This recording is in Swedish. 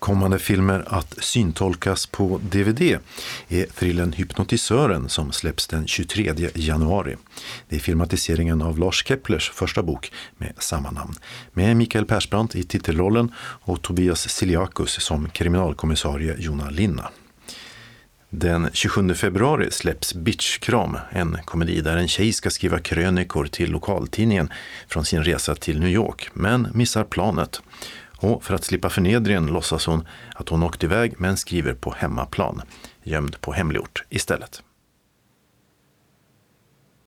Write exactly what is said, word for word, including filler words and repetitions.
kommande filmer att syntolkas på D V D är thrillen Hypnotisören som släpps den tjugotredje januari. Det är filmatiseringen av Lars Keplers första bok med samma namn, med Mikael Persbrandt i titelrollen och Tobias Siliakus som kriminalkommissarie Jona Linna. Den tjugosjunde februari släpps Bitchkram, en komedi där en tjej ska skriva krönikor till lokaltidningen från sin resa till New York, men missar planet. Och för att slippa förnedringen låtsas hon att hon åkt iväg men skriver på hemmaplan, gömd på hemlig ort istället.